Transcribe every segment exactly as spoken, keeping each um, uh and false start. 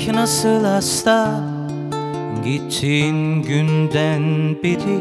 Yürek nasıl hasta, gittiğin günden beri.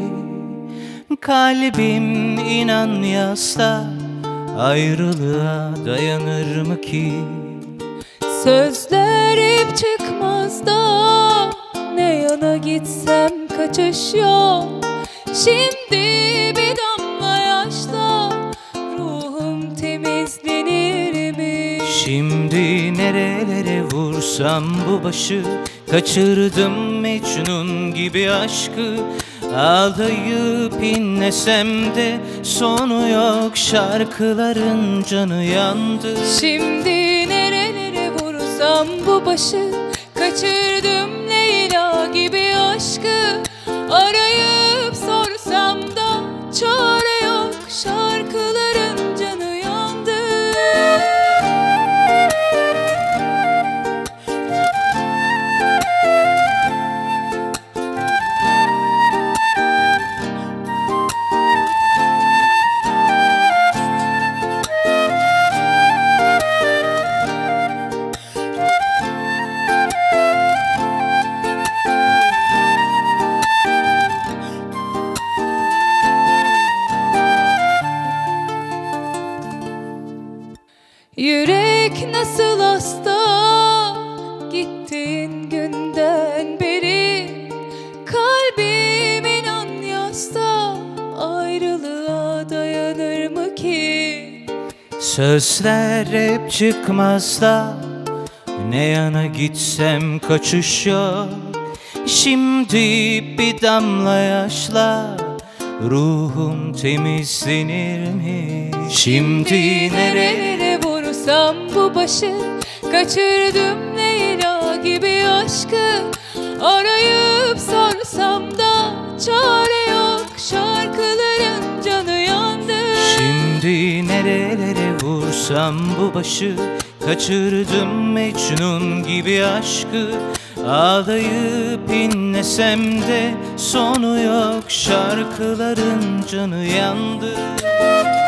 Kalbim inan yasta, ayrılığa dayanır mı ki? Sözler hep çıkmaz da, ne yana gitsem kaçış yok. Şimdi bir damla yaşla ruhum temizlenir mi? Şimdi nerelere vursam bu başı, kaçırdım Mecnun gibi aşkı. Ağlayıp inlesem de sonu yok, şarkıların canı yandı. Şimdi nerelere vursam bu başı, kaçırdım Leyla gibi aşkı. Arayıp sorsam da çare yok, şarkıların canı yandı. Yürek nasıl hasta, gittiğin günden beri. Kalbim inan yasta, ayrılığa dayanır mı ki? Sözler hep çıkmaz da, ne yana gitsem kaçış yok. Şimdi bir damla yaşla ruhum temizlenir mi? Şimdi nerelere vursam bu başı, kaçırdım Leyla gibi aşkı. Arayıp sorsam da çare yok, şarkıların canı yandı. Şimdi nerelere vursam bu başı, kaçırdım Mecnun gibi aşkı. Ağlayıp inlesem de sonu yok, şarkıların canı yandı.